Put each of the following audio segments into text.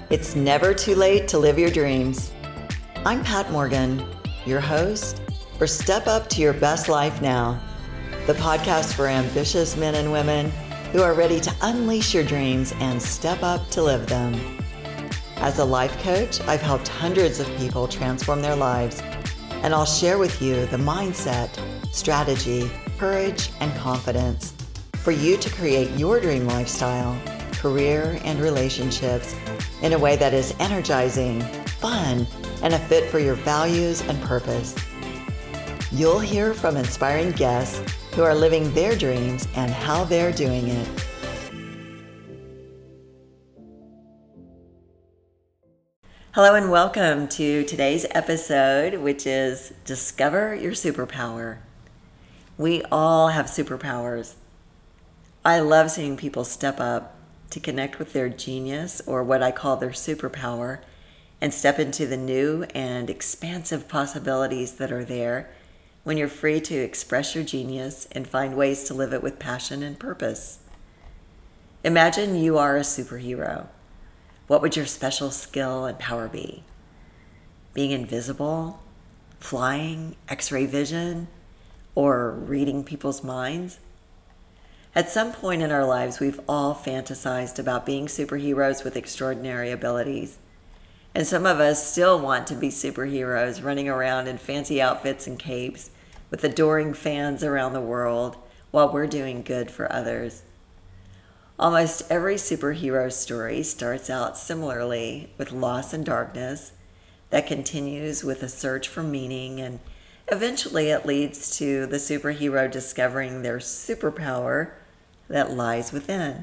It's never too late to live your dreams. I'm Pat Morgan, your host for Step Up to Your Best Life Now, the podcast for ambitious men and women who are ready to unleash your dreams and step up to live them. As a life coach, I've helped hundreds of people transform their lives, and I'll share with you the mindset, strategy, courage, and confidence for you to create your dream lifestyle, career, and relationships in a way that is energizing, fun, and a fit for your values and purpose. You'll hear from inspiring guests who are living their dreams and how they're doing it. Hello and welcome to today's episode, which is Discover Your Superpower. We all have superpowers. I love seeing people step up to connect with their genius, or what I call their superpower, and step into the new and expansive possibilities that are there when you're free to express your genius and find ways to live it with passion and purpose. Imagine you are a superhero. What would your special skill and power be? Being invisible, flying, X-ray vision, or reading people's minds? At some point in our lives, we've all fantasized about being superheroes with extraordinary abilities. And some of us still want to be superheroes running around in fancy outfits and capes with adoring fans around the world while we're doing good for others. Almost every superhero story starts out similarly with loss and darkness that continues with a search for meaning, and eventually it leads to the superhero discovering their superpower that lies within.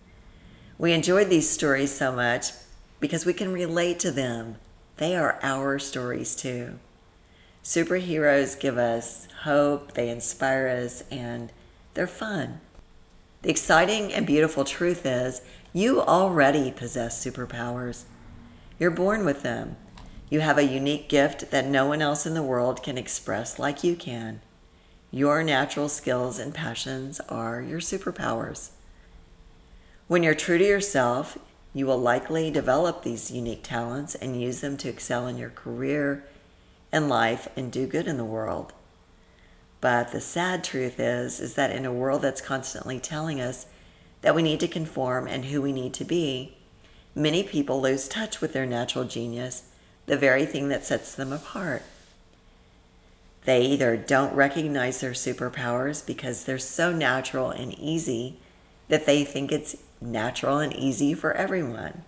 We enjoy these stories so much because we can relate to them. They are our stories too. Superheroes give us hope, they inspire us, and they're fun. The exciting and beautiful truth is you already possess superpowers. You're born with them. You have a unique gift that no one else in the world can express like you can. Your natural skills and passions are your superpowers. When you're true to yourself, you will likely develop these unique talents and use them to excel in your career and life and do good in the world. But the sad truth is that in a world that's constantly telling us that we need to conform and who we need to be, many people lose touch with their natural genius, the very thing that sets them apart. They either don't recognize their superpowers because they're so natural and easy that they think it's natural and easy for everyone.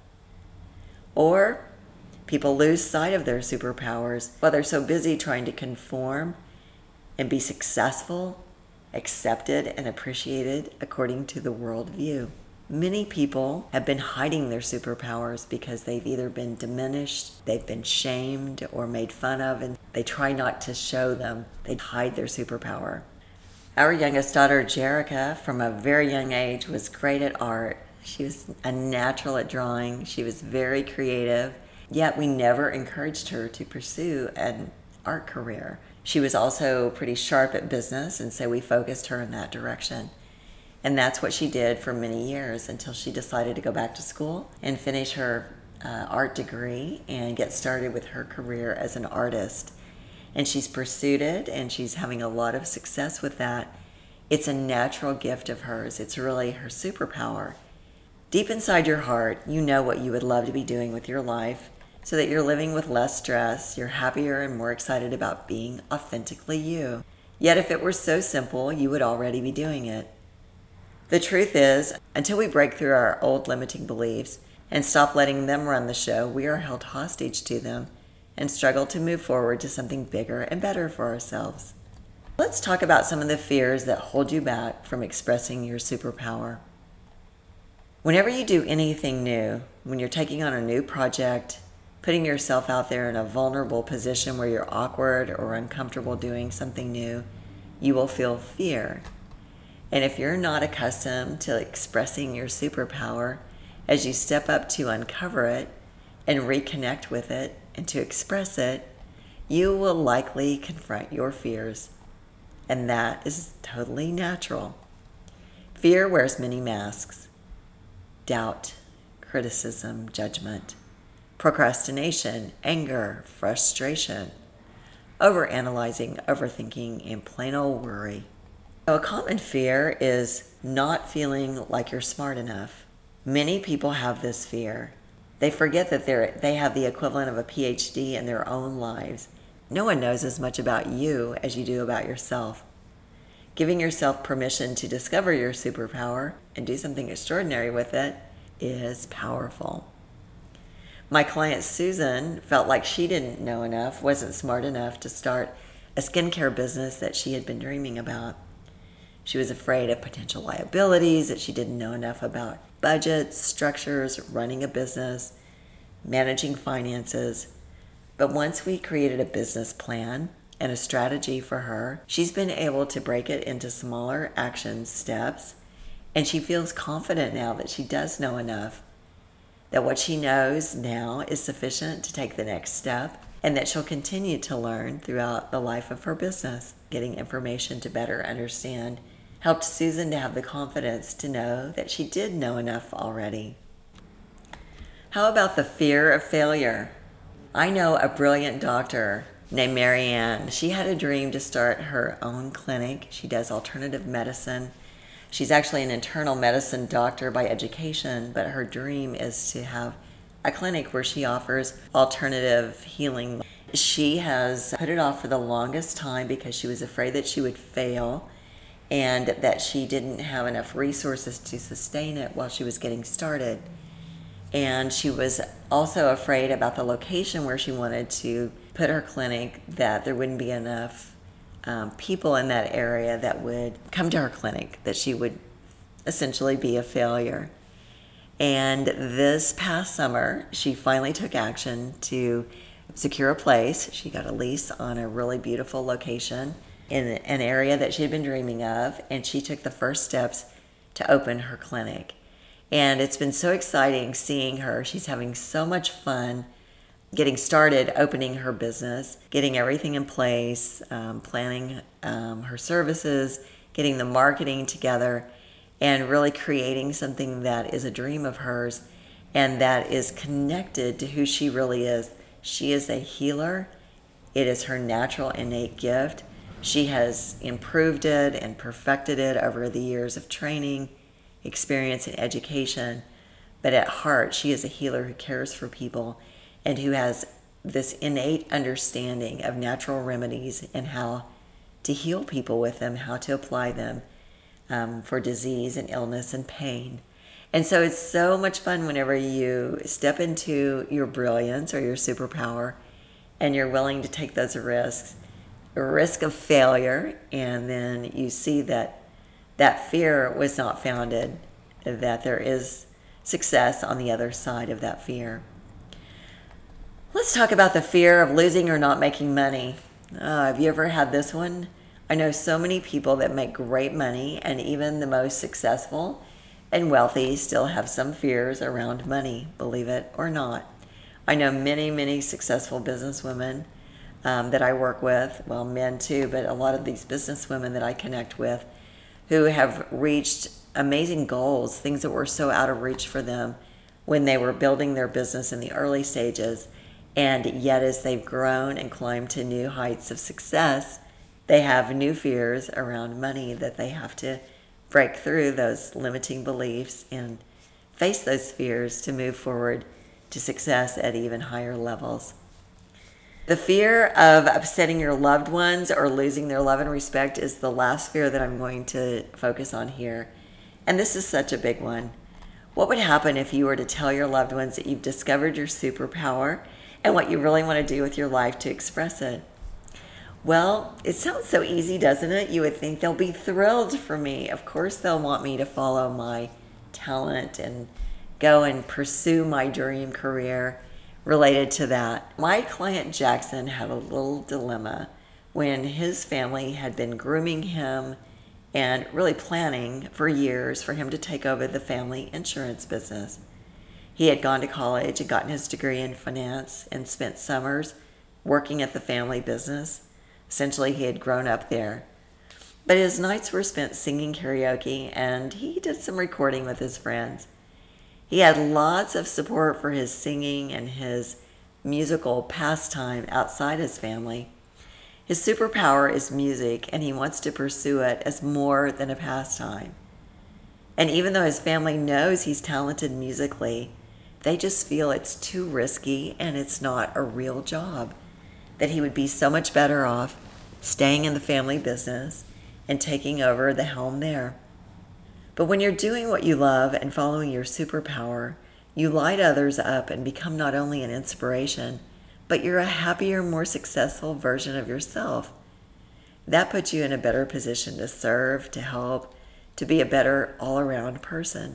Or people lose sight of their superpowers while they're so busy trying to conform and be successful, accepted, and appreciated according to the worldview. Many people have been hiding their superpowers because they've either been diminished, they've been shamed, or made fun of, and they try not to show them. They hide their superpower. Our youngest daughter, Jerica, from a very young age, was great at art. She was a natural at drawing. She was very creative, yet we never encouraged her to pursue an art career. She was also pretty sharp at business, and so we focused her in that direction. And that's what she did for many years until she decided to go back to school and finish her art degree and get started with her career as an artist. And she's pursued it, and she's having a lot of success with that. It's a natural gift of hers. It's really her superpower. Deep inside your heart, you know what you would love to be doing with your life so that you're living with less stress, you're happier and more excited about being authentically you. Yet if it were so simple, you would already be doing it. The truth is, until we break through our old limiting beliefs and stop letting them run the show, we are held hostage to them and struggle to move forward to something bigger and better for ourselves. Let's talk about some of the fears that hold you back from expressing your superpower. Whenever you do anything new, when you're taking on a new project, putting yourself out there in a vulnerable position where you're awkward or uncomfortable doing something new, you will feel fear. And if you're not accustomed to expressing your superpower, as you step up to uncover it and reconnect with it and to express it, you will likely confront your fears. And that is totally natural. Fear wears many masks: doubt, criticism, judgment. procrastination, anger, frustration, overanalyzing, overthinking, and plain old worry. So a common fear is not feeling like you're smart enough. Many people have this fear. They forget that they have the equivalent of a PhD in their own lives. No one knows as much about you as you do about yourself. Giving yourself permission to discover your superpower and do something extraordinary with it is powerful. My client Susan felt like she didn't know enough, wasn't smart enough to start a skincare business that she had been dreaming about. She was afraid of potential liabilities, that she didn't know enough about budgets, structures, running a business, managing finances. But once we created a business plan and a strategy for her, she's been able to break it into smaller action steps, and she feels confident now that she does know enough, that what she knows now is sufficient to take the next step, and that she'll continue to learn throughout the life of her business. Getting information to better understand helped Susan to have the confidence to know that she did know enough already. How about the fear of failure? I know a brilliant doctor named Marianne. She had a dream to start her own clinic. She does alternative medicine. She's actually an internal medicine doctor by education, but her dream is to have a clinic where she offers alternative healing. She has put it off for the longest time because she was afraid that she would fail and that she didn't have enough resources to sustain it while she was getting started. And she was also afraid about the location where she wanted to put her clinic, that there wouldn't be enough people in that area that would come to her clinic, that she would essentially be a failure. And this past summer, she finally took action to secure a place. She got a lease on a really beautiful location in an area that she had been dreaming of, and she took the first steps to open her clinic. And it's been so exciting seeing her. She's having so much fun getting started, opening her business, getting everything in place, planning her services, getting the marketing together, and really creating something that is a dream of hers and that is connected to who she really is. She is a healer. It is her natural innate gift. She has improved it and perfected it over the years of training, experience, and education. But at heart, she is a healer who cares for people and who has this innate understanding of natural remedies and how to heal people with them, how to apply them for disease and illness and pain. And so it's so much fun whenever you step into your brilliance or your superpower and you're willing to take those risks, a risk of failure, and then you see that that fear was not founded, that there is success on the other side of that fear. Let's talk about the fear of losing or not making money. Have you ever had this one? I know so many people that make great money, and even the most successful and wealthy still have some fears around money, believe it or not. I know many, many successful businesswomen that I work with, well, men too, but a lot of these businesswomen that I connect with who have reached amazing goals, things that were so out of reach for them when they were building their business in the early stages. And yet as they've grown and climbed to new heights of success, they have new fears around money that they have to break through those limiting beliefs and face those fears to move forward to success at even higher levels. The fear of upsetting your loved ones or losing their love and respect is the last fear that I'm going to focus on here. And this is such a big one. What would happen if you were to tell your loved ones that you've discovered your superpower and what you really want to do with your life to express it? Well, it sounds so easy, doesn't it? You would think they'll be thrilled for me. Of course, they'll want me to follow my talent and go and pursue my dream career related to that. My client Jackson had a little dilemma when his family had been grooming him and really planning for years for him to take over the family insurance business. He had gone to college and gotten his degree in finance and spent summers working at the family business. Essentially, he had grown up there. But his nights were spent singing karaoke, and he did some recording with his friends. He had lots of support for his singing and his musical pastime outside his family. His superpower is music, and he wants to pursue it as more than a pastime. And even though his family knows he's talented musically, they just feel it's too risky and it's not a real job, that he would be so much better off staying in the family business and taking over the helm there. But when you're doing what you love and following your superpower, you light others up and become not only an inspiration, but you're a happier, more successful version of yourself. That puts you in a better position to serve, to help, to be a better all-around person.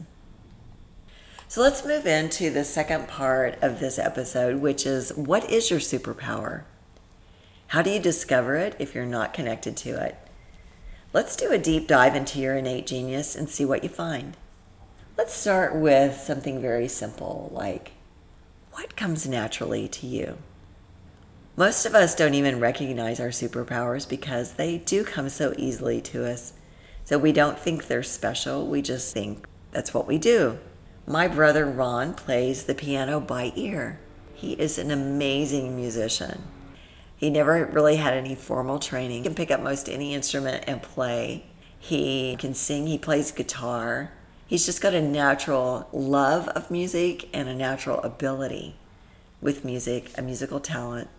So let's move into the second part of this episode, which is, what is your superpower? How do you discover it if you're not connected to it? Let's do a deep dive into your innate genius and see what you find. Let's start with something very simple, like, what comes naturally to you? Most of us don't even recognize our superpowers because they do come so easily to us. So we don't think they're special, we just think that's what we do. My brother Ron plays the piano by ear. He is an amazing musician. He never really had any formal training. He can pick up most any instrument and play. He can sing, he plays guitar. He's just got a natural love of music and a natural ability with music, a musical talent.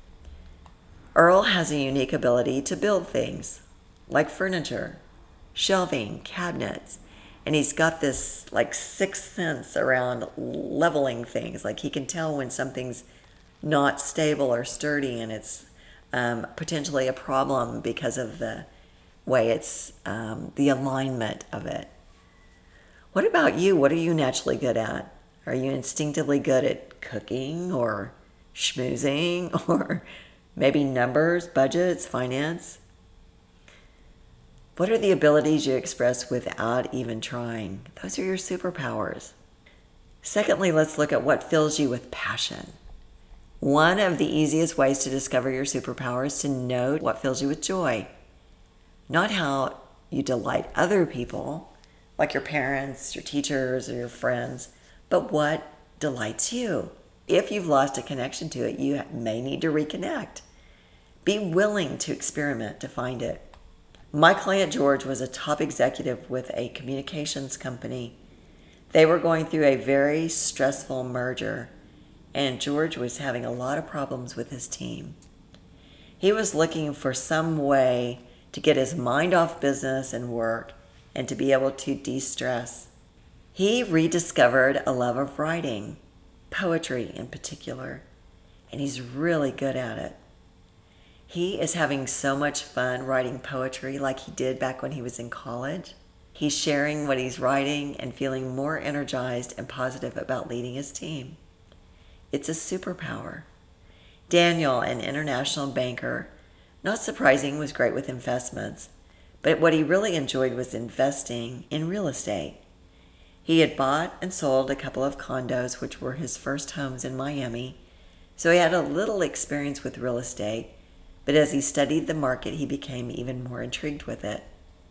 Earl has a unique ability to build things, like furniture, shelving, cabinets, and he's got this like sixth sense around leveling things. Like he can tell when something's not stable or sturdy and it's potentially a problem because of the way it's the alignment of it. What about you? What are you naturally good at? Are you instinctively good at cooking or schmoozing or maybe numbers, budgets, finance? What are the abilities you express without even trying? Those are your superpowers. Secondly, let's look at what fills you with passion. One of the easiest ways to discover your superpower is to know what fills you with joy. Not how you delight other people, like your parents, your teachers, or your friends, but what delights you. If you've lost a connection to it, you may need to reconnect. Be willing to experiment to find it. My client George was a top executive with a communications company. They were going through a very stressful merger, and George was having a lot of problems with his team. He was looking for some way to get his mind off business and work and to be able to de-stress. He rediscovered a love of writing, poetry in particular, and he's really good at it. He is having so much fun writing poetry like he did back when he was in college. He's sharing what he's writing and feeling more energized and positive about leading his team. It's a superpower. Daniel, an international banker, not surprising, was great with investments, but what he really enjoyed was investing in real estate. He had bought and sold a couple of condos, which were his first homes in Miami, so he had a little experience with real estate, but as he studied the market, he became even more intrigued with it.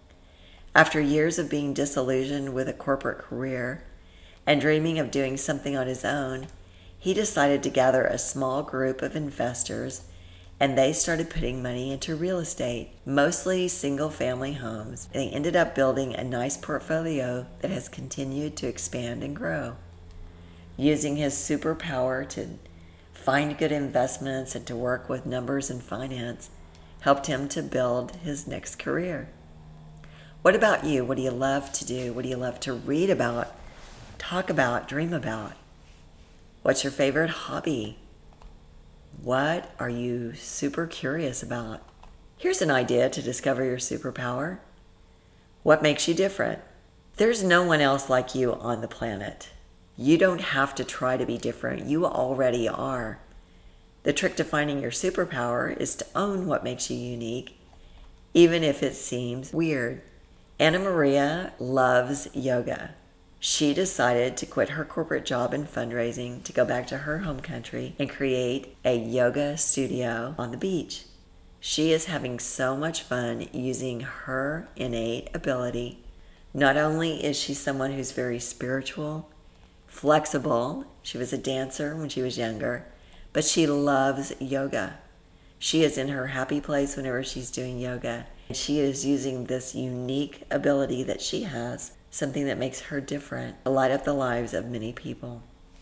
After years of being disillusioned with a corporate career and dreaming of doing something on his own, he decided to gather a small group of investors, and they started putting money into real estate, mostly single-family homes. They ended up building a nice portfolio that has continued to expand and grow. Using his superpower to find good investments and to work with numbers and finance helped him to build his next career. What about you? What do you love to do? What do you love to read about, talk about, dream about? What's your favorite hobby? What are you super curious about? Here's an idea to discover your superpower. What makes you different? There's no one else like you on the planet. You don't have to try to be different. You already are. The trick to finding your superpower is to own what makes you unique, even if it seems weird. Anna Maria loves yoga. She decided to quit her corporate job in fundraising to go back to her home country and create a yoga studio on the beach. She is having so much fun using her innate ability. Not only is she someone who's very spiritual, flexible. She was a dancer when she was younger, but she loves yoga. She is in her happy place whenever she's doing yoga. And she is using this unique ability that she has, something that makes her different, to light up the lives of many people.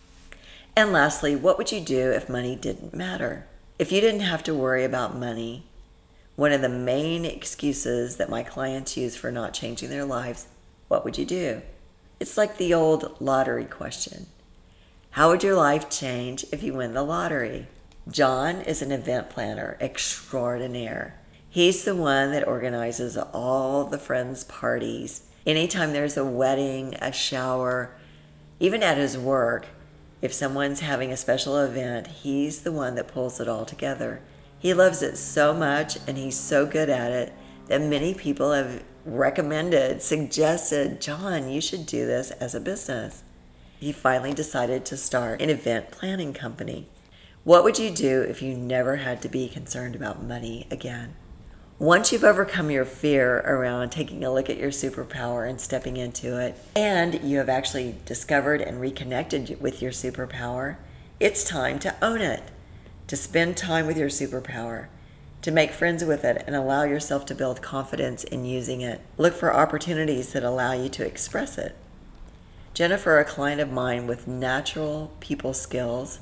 And lastly, what would you do if money didn't matter? If you didn't have to worry about money, one of the main excuses that my clients use for not changing their lives, what would you do? It's like the old lottery question. How would your life change if you win the lottery? John is an event planner extraordinaire. He's the one that organizes all the friends' parties. Anytime there's a wedding, a shower, even at his work, if someone's having a special event, he's the one that pulls it all together. He loves it so much and he's so good at it that many people have recommended, suggested, John, you should do this as a business. He finally decided to start an event planning company. What would you do if you never had to be concerned about money again? Once you've overcome your fear around taking a look at your superpower and stepping into it, and you have actually discovered and reconnected with your superpower, it's time to own it, to spend time with your superpower, to make friends with it and allow yourself to build confidence in using it. Look for opportunities that allow you to express it. Jennifer, a client of mine with natural people skills,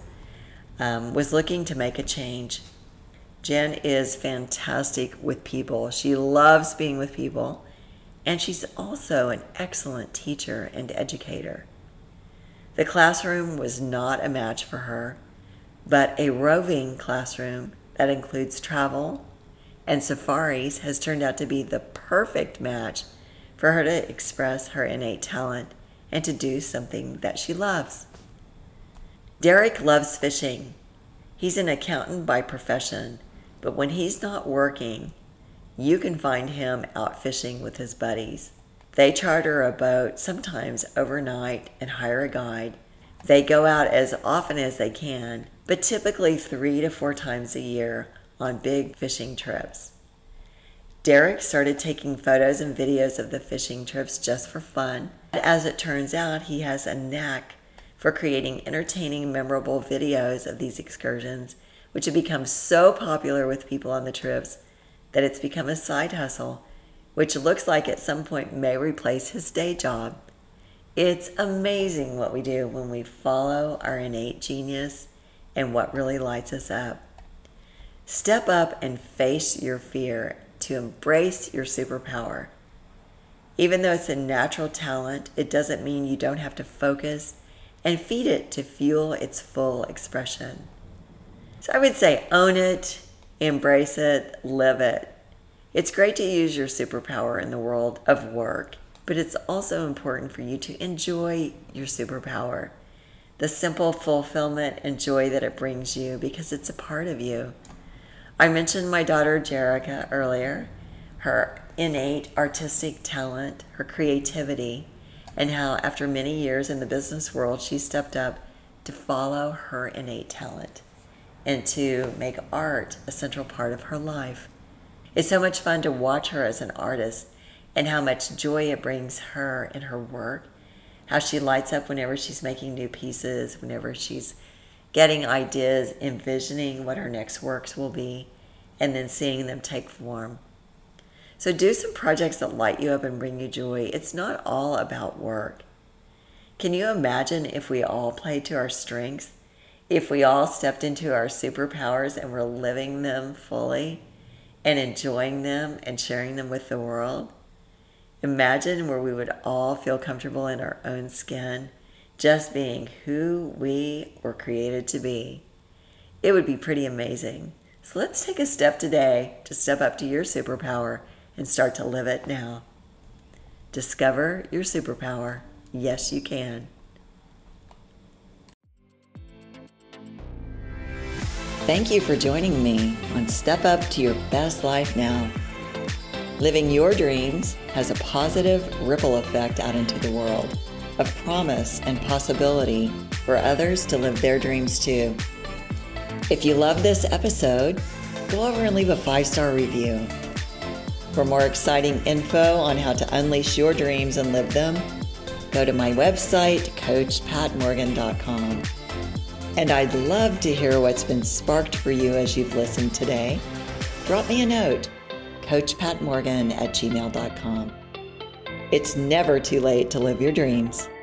was looking to make a change. Jen is fantastic with people. She loves being with people, and she's also an excellent teacher and educator. The classroom was not a match for her, but a roving classroom that includes travel and safaris has turned out to be the perfect match for her to express her innate talent and to do something that she loves. Derek loves fishing. He's an accountant by profession, but when he's not working, you can find him out fishing with his buddies. They charter a boat, sometimes overnight, and hire a guide. They go out as often as they can, but typically 3 to 4 times a year on big fishing trips. Derek started taking photos and videos of the fishing trips just for fun. As it turns out, he has a knack for creating entertaining, memorable videos of these excursions, which have become so popular with people on the trips that it's become a side hustle, which looks like at some point may replace his day job. It's amazing what we do when we follow our innate genius and what really lights us up. Step up and face your fear to embrace your superpower. Even though it's a natural talent, it doesn't mean you don't have to focus and feed it to fuel its full expression. So I would say own it, embrace it, live it. It's great to use your superpower in the world of work, but it's also important for you to enjoy your superpower, the simple fulfillment and joy that it brings you because it's a part of you. I mentioned my daughter Jerica earlier, her innate artistic talent, her creativity, and how after many years in the business world, she stepped up to follow her innate talent and to make art a central part of her life. It's so much fun to watch her as an artist and how much joy it brings her in her work, how she lights up whenever she's making new pieces, whenever she's getting ideas, envisioning what her next works will be, and then seeing them take form. So do some projects that light you up and bring you joy. It's not all about work. Can you imagine if we all played to our strengths? If we all stepped into our superpowers and were living them fully and enjoying them and sharing them with the world? Imagine where we would all feel comfortable in our own skin, just being who we were created to be. It would be pretty amazing. So let's take a step today to step up to your superpower and start to live it now. Discover your superpower. Yes, you can. Thank you for joining me on Step Up to Your Best Life Now. Living your dreams has a positive ripple effect out into the world of promise and possibility for others to live their dreams too. If you love this episode, go over and leave a 5-star review. For more exciting info on how to unleash your dreams and live them, go to my website, CoachPatMorgan.com. And I'd love to hear what's been sparked for you as you've listened today. Drop me a note, CoachPatMorgan@gmail.com. It's never too late to live your dreams.